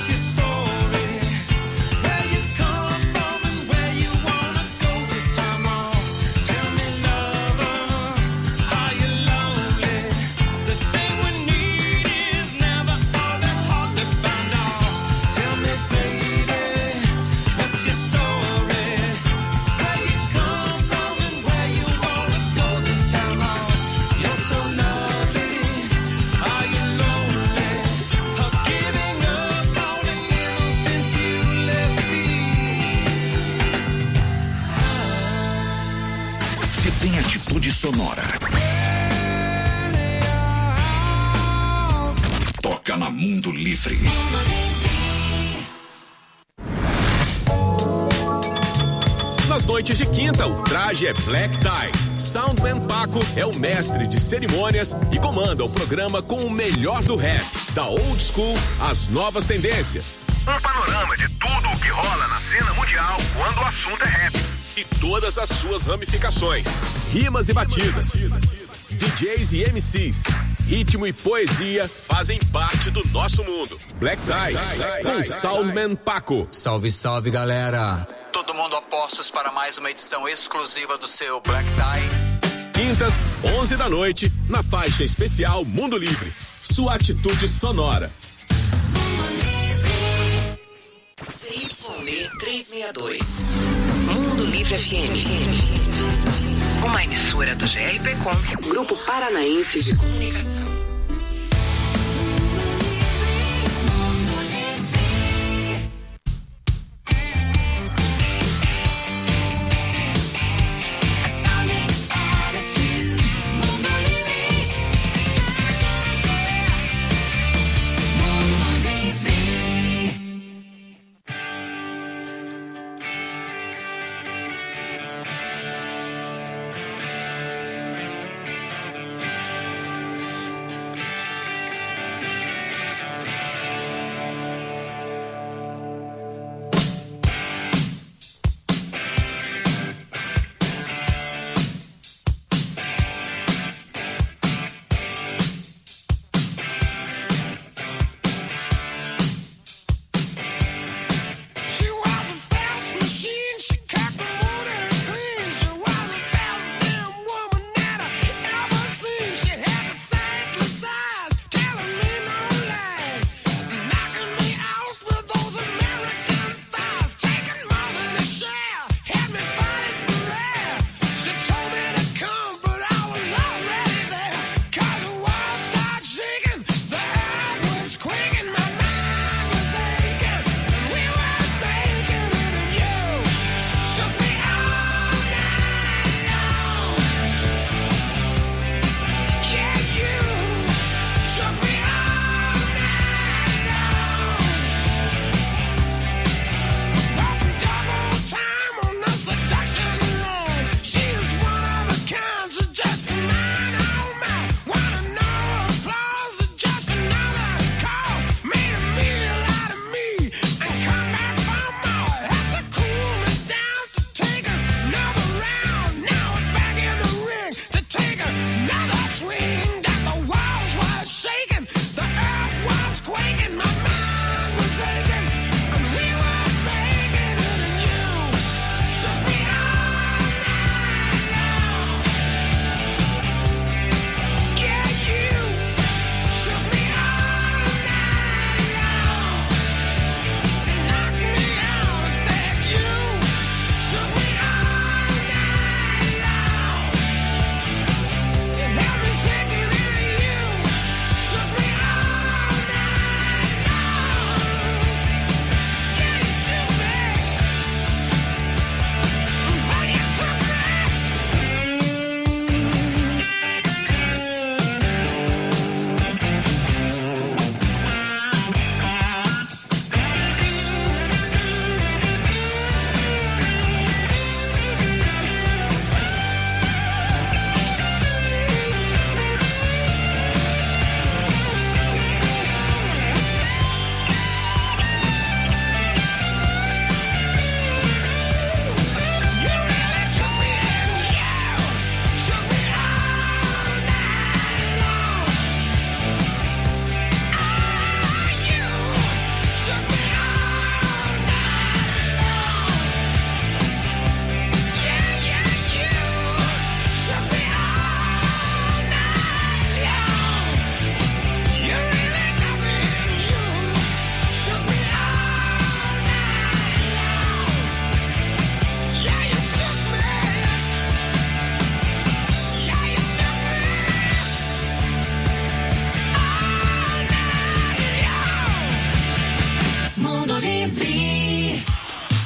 Sonora. Toca na Mundo Livre. Nas noites de quinta, o traje é Black Tie. Soundman Paco é o mestre de cerimônias e comanda o programa com o melhor do rap, da old school às novas tendências. Um panorama de tudo o que rola na cena mundial quando o assunto é rap. E todas as suas ramificações, rimas e batidas, DJs e MCs, ritmo e poesia fazem parte do nosso mundo. Black Tie, com Soundman Paco. Salve, salve, galera. Todo mundo a postos para mais uma edição exclusiva do seu Black Tie. Quintas, 11 da noite, na faixa especial Mundo Livre. Sua atitude sonora. CYB 362. Mundo Livre FM. Uma emissora do GRPcom, Grupo Paranaense de Comunicação. Livre.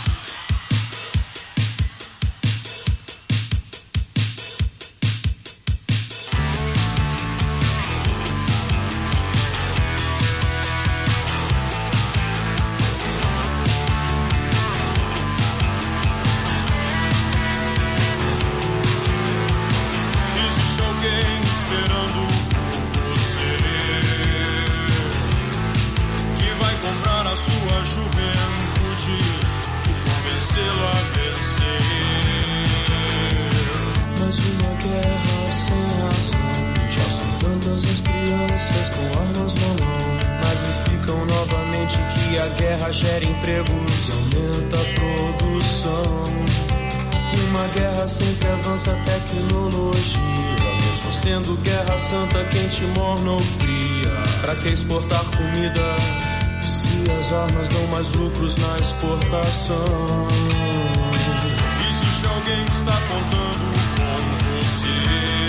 Exportar comida, se as armas dão mais lucros na exportação. Existe alguém que está contando com você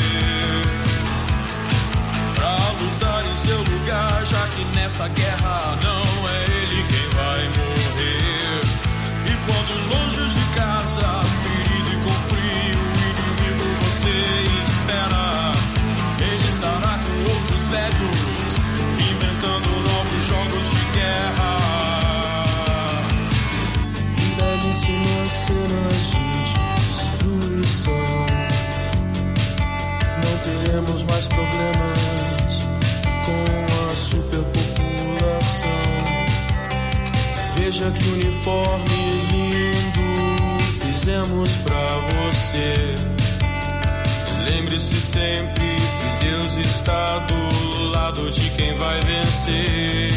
pra lutar em seu lugar, já que nessa guerra não é ele quem vai morrer. E quando longe de casa, ferido e com frio, o inimigo você espera, ele estará com outros velhos, novos jogos de guerra, belíssimas cenas de destruição. Não teremos mais problemas com a superpopulação. Veja que uniforme lindo fizemos pra você. Lembre-se sempre que Deus está do lado de quem vai vencer.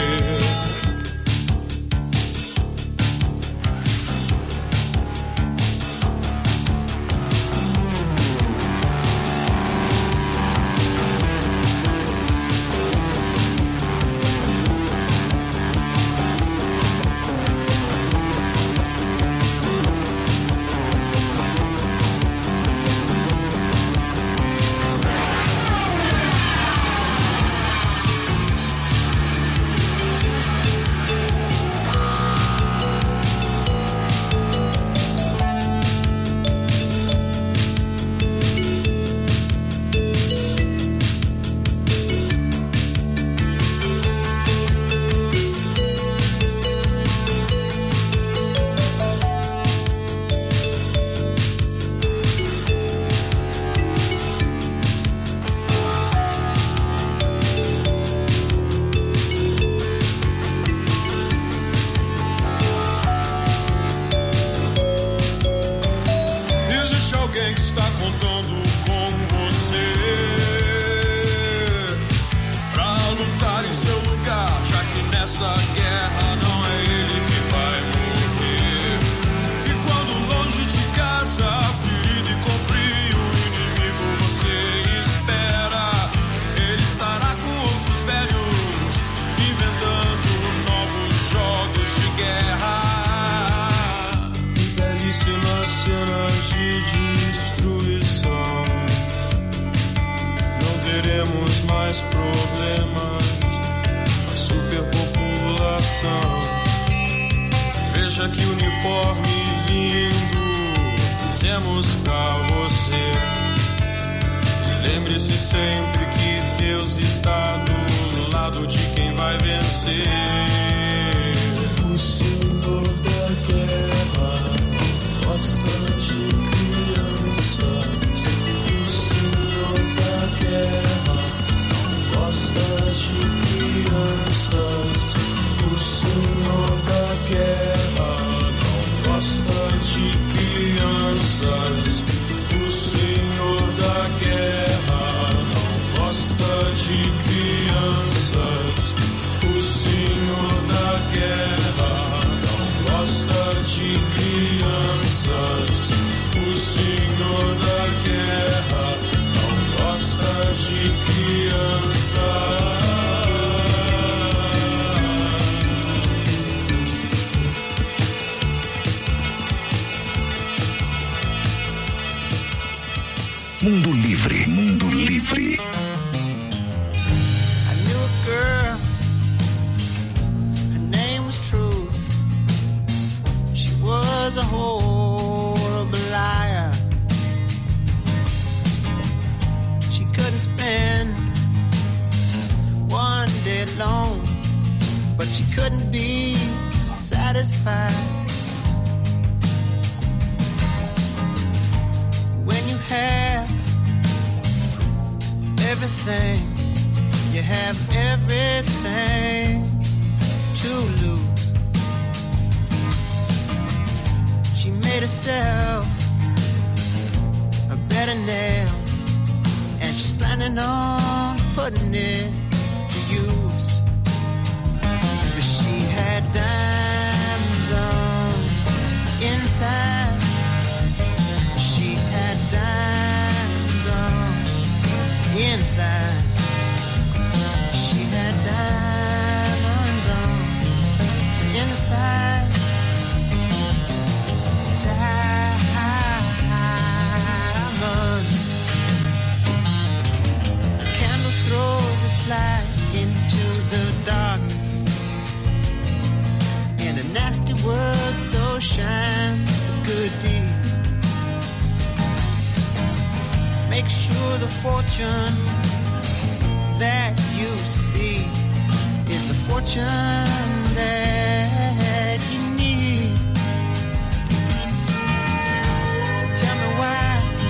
Mundo Livre, Mundo Livre. I knew a girl, her name was Truth. was a horrible liar. She couldn't spend one day alone, but she couldn't be satisfied. When you have everything, you have everything to lose. She made herself a bed of nails, and she's planning on putting it to use. But she had diamonds on inside. She had diamonds on inside. She had diamonds on inside. Diamonds. A candle throws its light into the darkness, and a nasty word so shines a good deed. Make sure the fortune that you see is the fortune that you need. So tell me why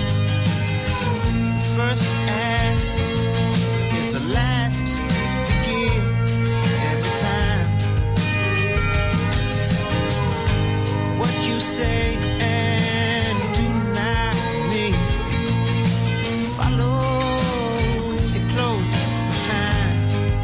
the first to ask is the last to give every time. What you say and do not mean follows you close behind.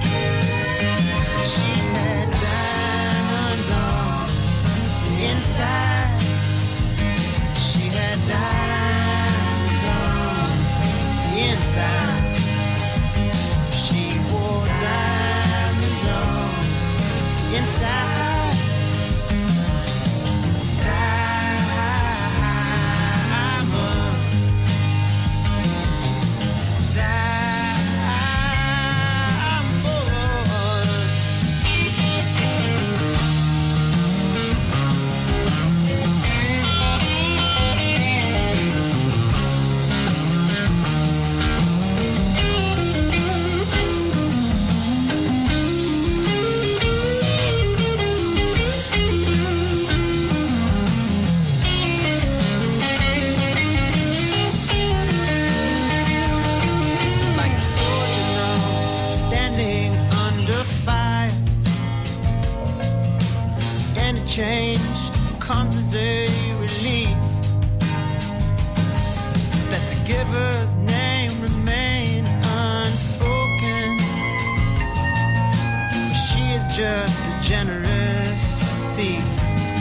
She had diamonds on inside. She had diamonds on inside. She wore diamonds on inside. Diamonds. Like a soldier now, standing under fire. Any change comes as a relief. Let the giver's name remain unspoken. She is just a generous thief.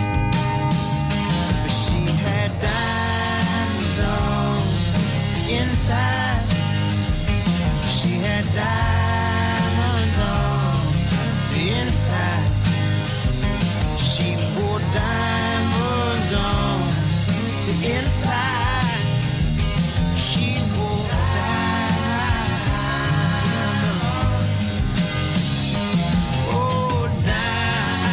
But she had diamonds on inside. She had diamonds on the inside. She wore diamonds on the inside. She wore diamonds. Oh, diamonds.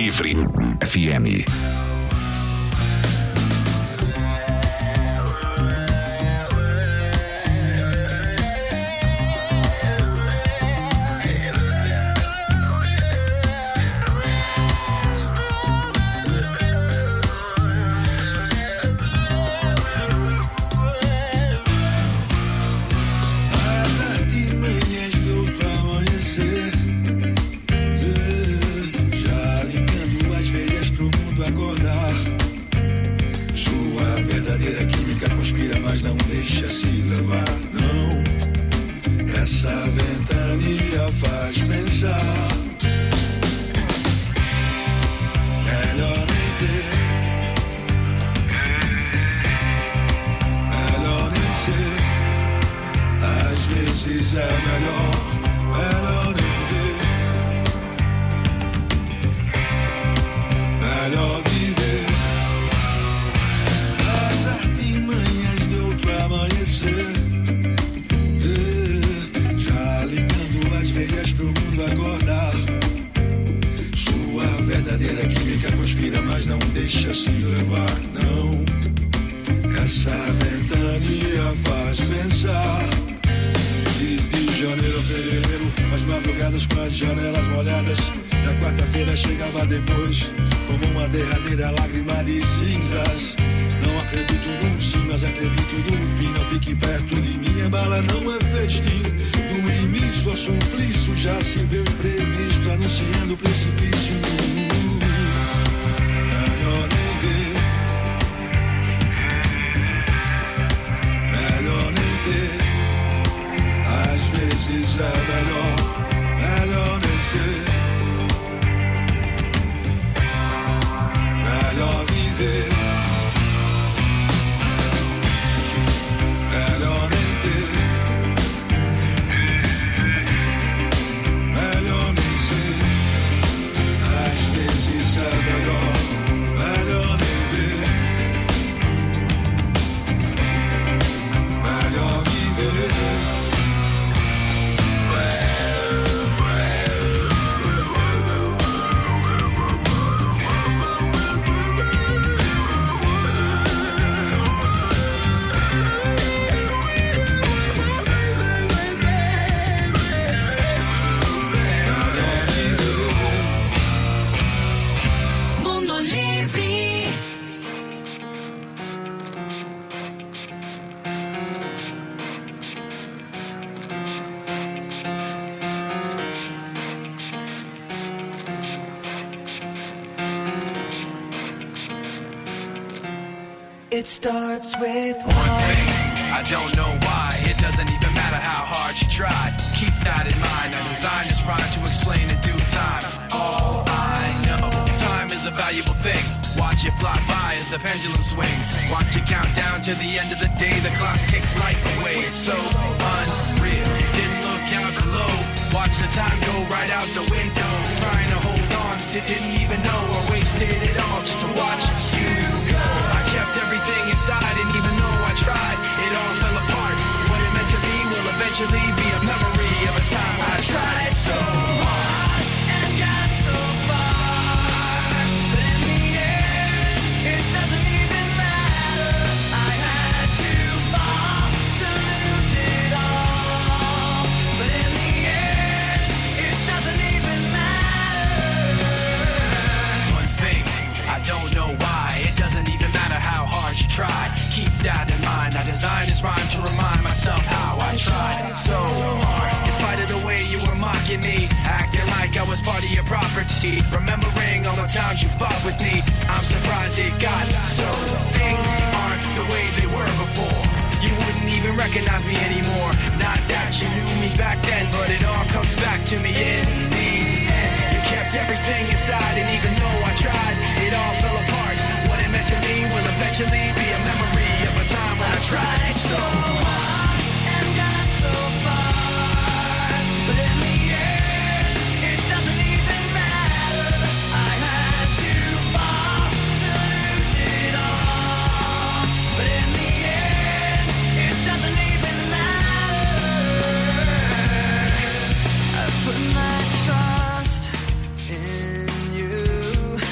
Livre FM. It starts with one thing. I don't know why. It doesn't even matter how hard you try. Keep that in mind. I designed this rhyme to explain in due time. All I know, time is a valuable thing. Watch it fly by as the pendulum swings. Watch it count down to the end of the day. The clock takes life away. It's so unreal. Didn't look out below. Watch the time go right out the window. Trying to hold on, didn't even know or wasted it all just to watch you go. I kept everything inside, and even though I tried, it all fell apart. What it meant to be will eventually be a memory of a time when I tried so hard and got so far. But in the end, it doesn't even matter. I had to fall to lose it all. But in the end, it doesn't even matter. One thing, I don't know why. It doesn't even matter how hard you try. Keep that in mind. I designed this rhyme to remind myself how I tried so hard. In spite of the way you were mocking me, acting like I was part of your property, remembering all the times you fought with me, I'm surprised it got so. Things aren't the way they were before. You wouldn't even recognize me anymore. Not that you knew me back then, but it all comes back to me in the end. You kept everything inside, and even though I tried, it all fell apart. What it meant to me will eventually be a memory of a time when I tried so hard and got so far. But in the end, it doesn't even matter. I had to fall to lose it all. But in the end, it doesn't even matter. I put my trust in you.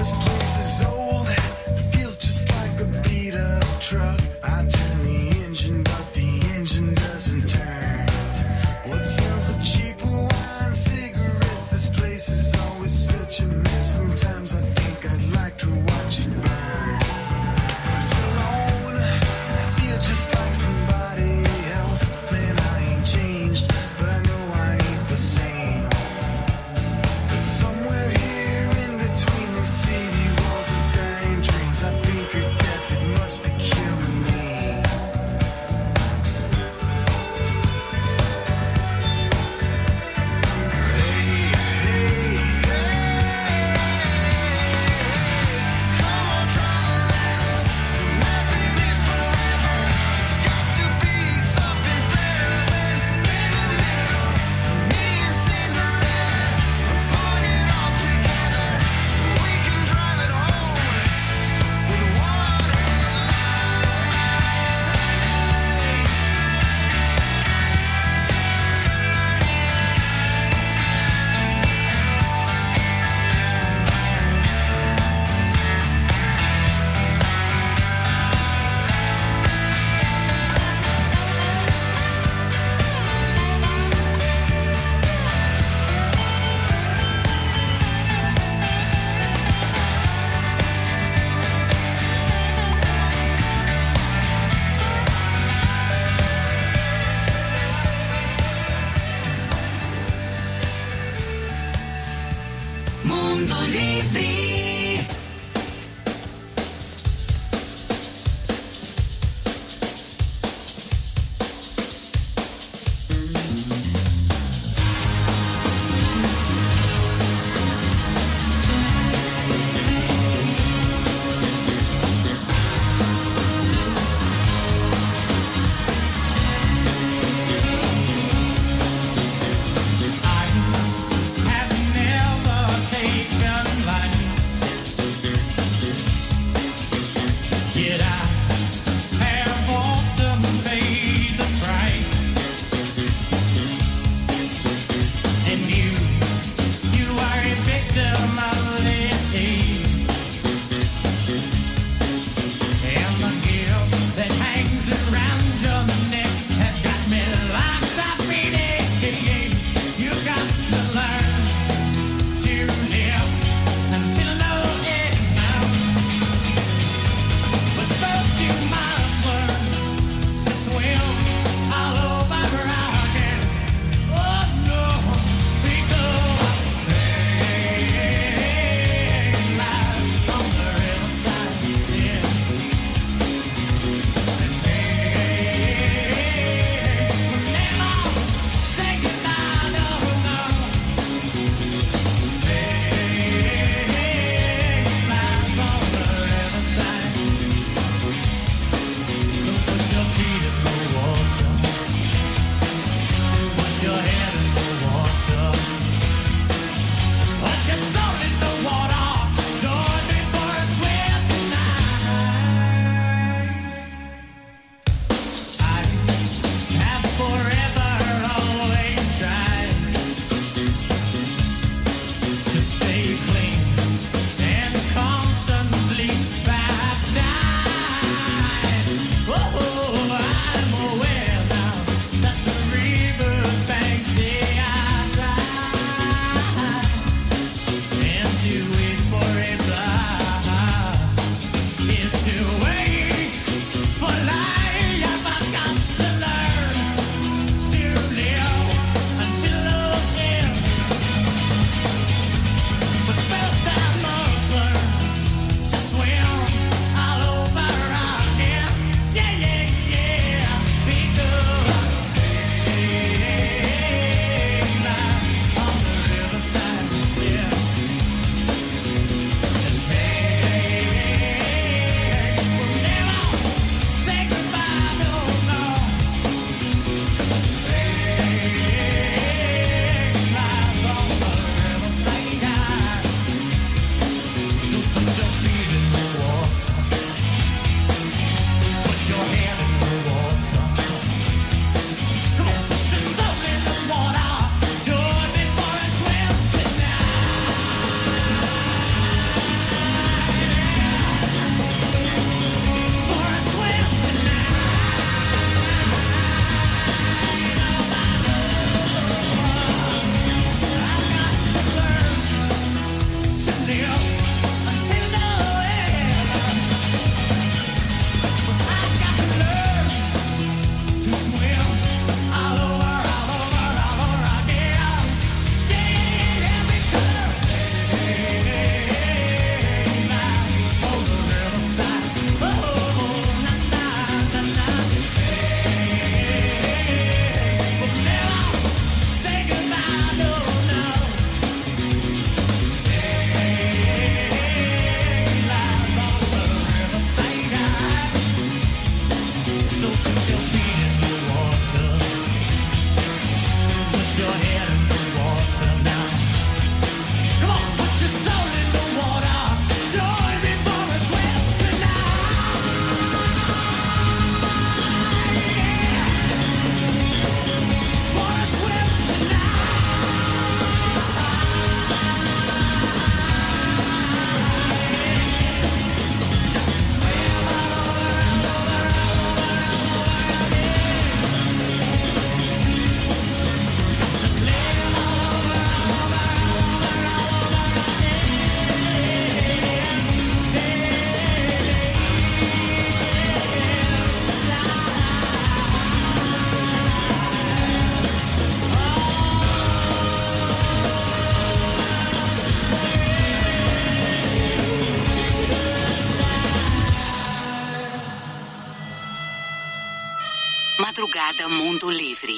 this place is old. It feels just like a beat up truck. I turn the engine, but the engine doesn't turn. What sells a cheaper wine, cigarettes? This place is always such a mess. Sometimes I think I'd like to watch it burn. I'm so alone, and I feel just like somebody else. Man, I ain't changed, but I know I ain't the same. But somewhere here in between this city Balada Mundo Livre.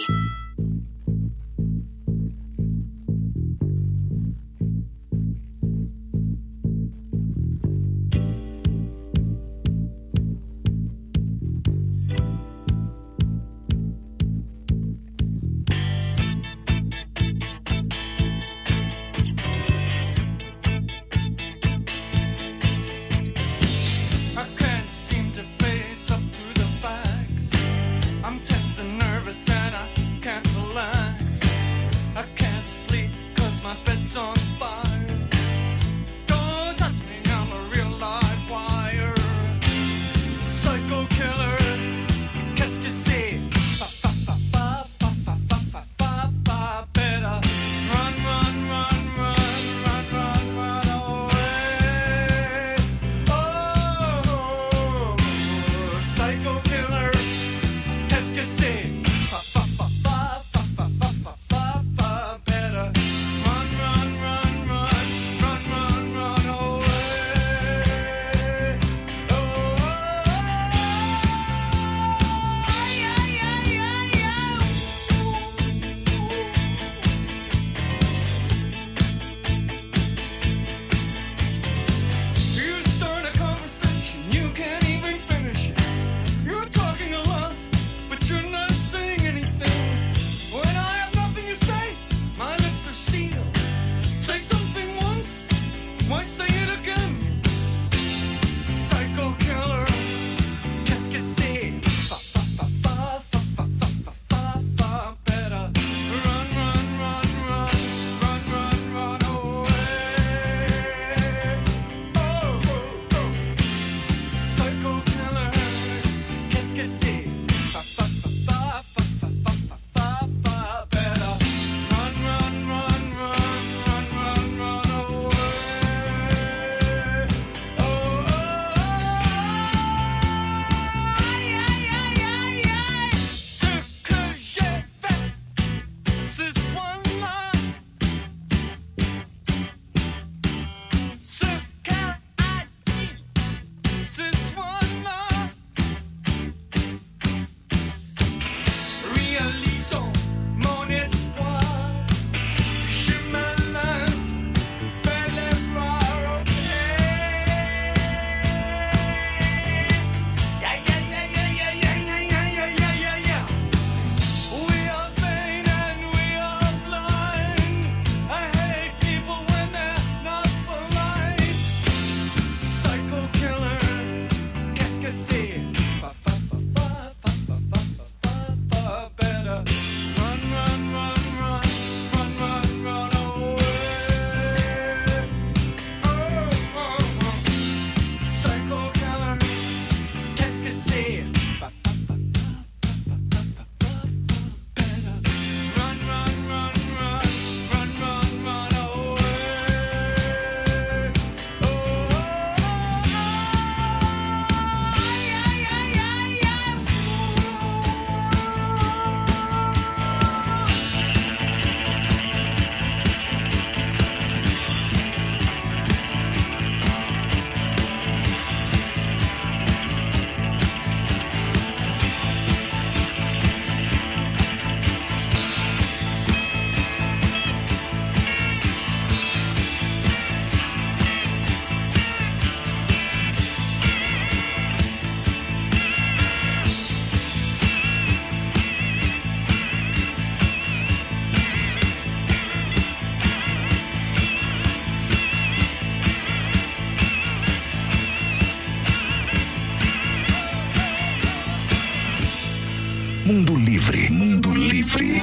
Mundo Livre. Mundo Livre.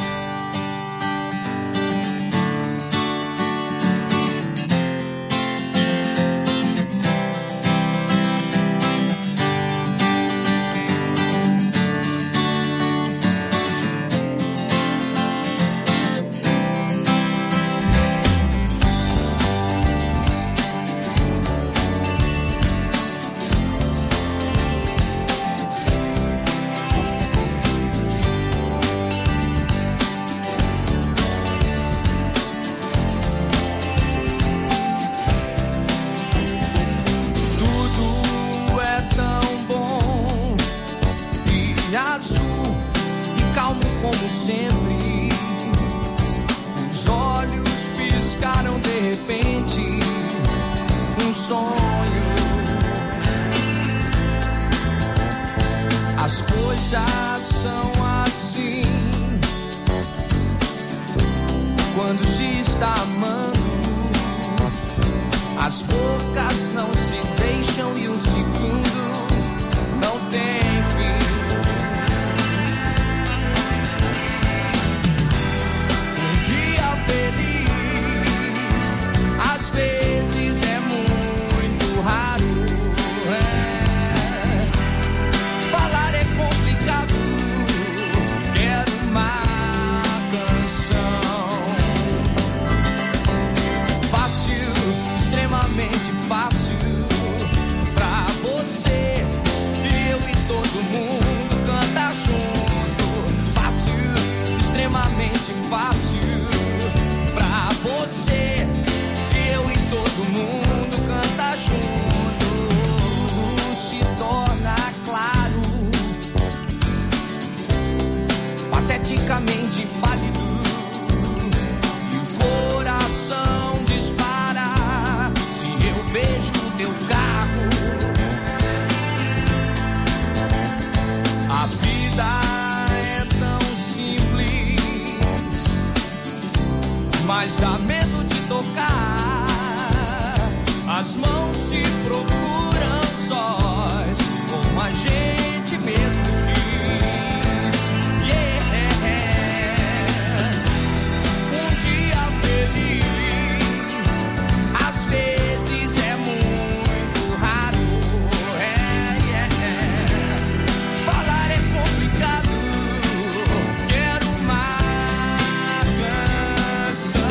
como sempre. Os olhos piscaram de repente, um sonho. As coisas são assim quando se está amando. As bocas não se deixam e um segundo não tem fim. Um dia feliz, às vezes é muito raro. Falar é complicado. Quero uma canção fácil, extremamente fácil pra você. Eu e todo mundo canta junto. Fácil, extremamente fácil pra você. Eu e todo mundo canta junto. Se torna claro, pateticamente pálido, e o coração dispara se eu vejo o teu carro. A vida é tão simples, mas dá medo de tocar. As mãos se procuram sós, como a gente mesmo quis. Um dia feliz, às vezes é muito raro. Falar é complicado. Quero uma canção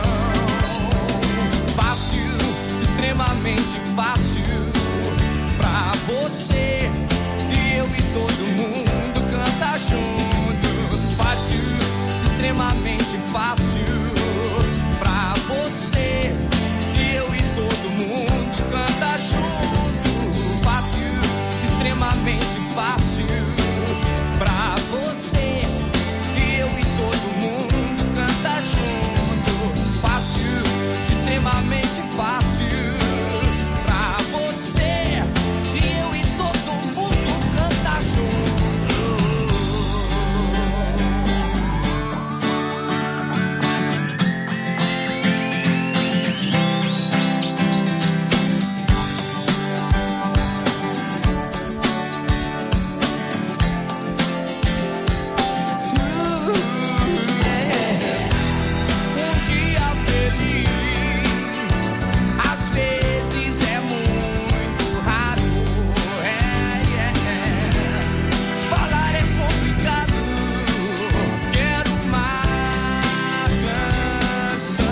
fácil, extremamente fácil pra você. Eu e todo mundo canta junto. Fácil, extremamente fácil pra você. Eu e todo mundo canta junto. Fácil, extremamente fácil pra você. Eu e todo mundo canta junto. Fácil, extremamente fácil pra você. Eu e todo mundo canta junto. Um dia feliz, às vezes é muito raro. Falar é complicado. Quero uma canção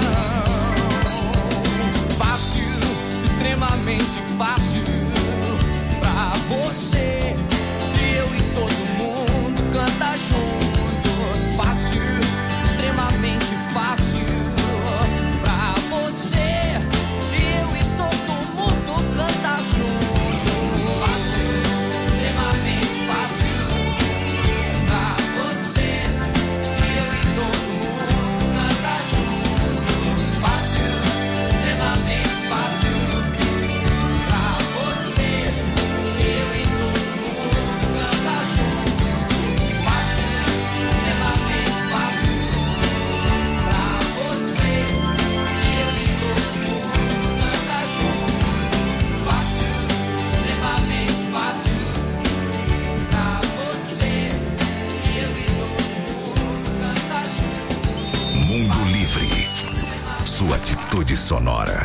fácil, extremamente fácil pra você. Eu e todo mundo canta junto. Fácil, extremamente fácil pra você. Eu e todo mundo canta junto. Fácil, extremamente fácil pra você. Eu e todo mundo canta junto. Fácil, extremamente fácil pra você. Eu e todo mundo canta junto. Fácil, extremamente fácil pra você. Eu e todo mundo canta junto. Fácil, extremamente fácil pra você. Eu e todo mundo canta junto. Mundo Livre. Sua atitude sonora.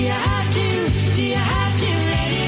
you have to let it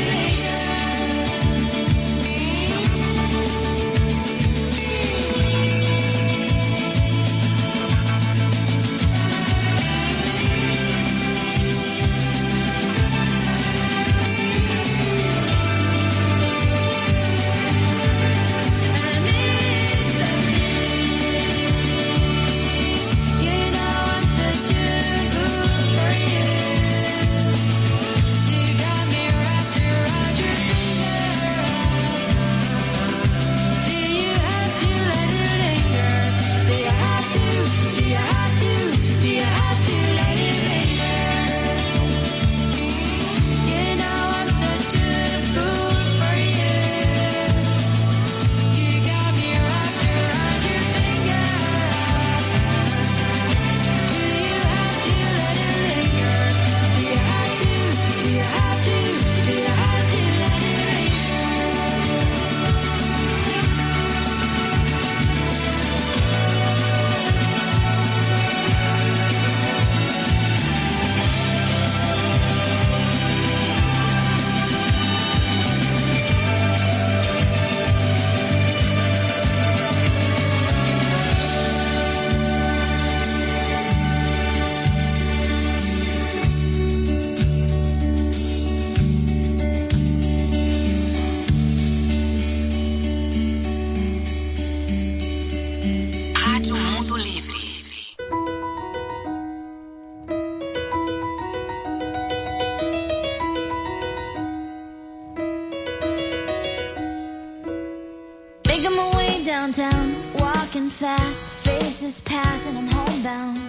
downtown, walking fast, faces pass and I'm homebound.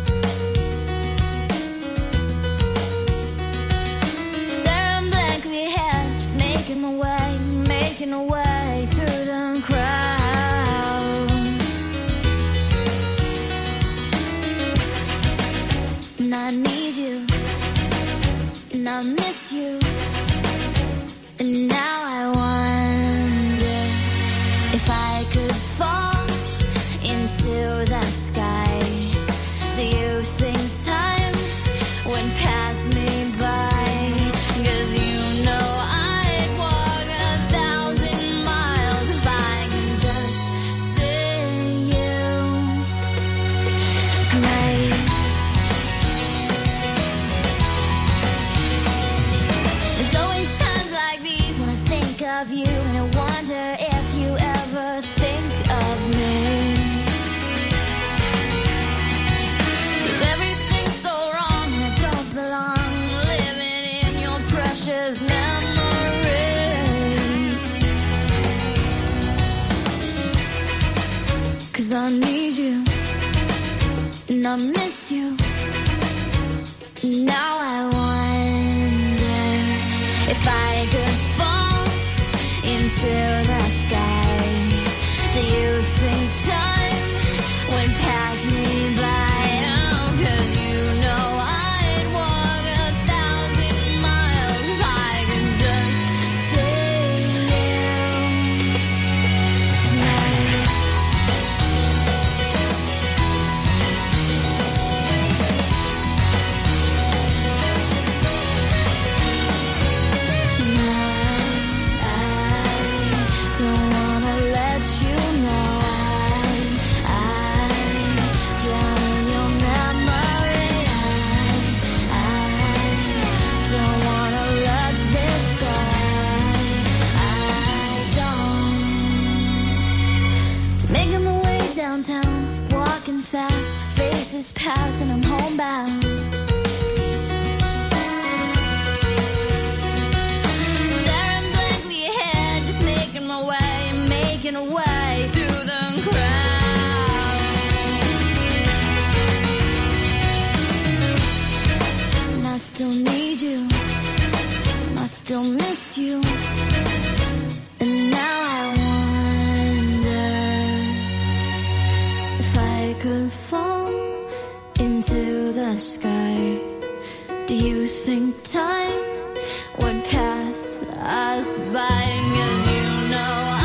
Staring blankly ahead, just making my way through the crowd. And I need you, and I miss you, and now I wonder if I could fall into the sky. Do you think time would pass me by? 'Cause you know I'd walk 1,000 miles if I can just see you tonight. It's always times like these when I think of you, and I wonder if you ever think of me. 'Cause everything's so wrong and I don't belong, living in your precious memory. 'Cause I need you and I miss you. Now I wonder if I could fall into the sky. Do you think time would pass me by? Oh, 'cause you know I'd walk 1,000 miles if I could just see you tonight. Don't wanna let you know I drown in your memory. I don't wanna let this go. I don't. Making my way downtown, walking fast, faces pass and I'm homebound. Staring blankly ahead, just making my way through the crowd. And I still need you, and I still miss you, and now I wonder if I could fall into the sky. Do you think time would pass us by? 'Cause you know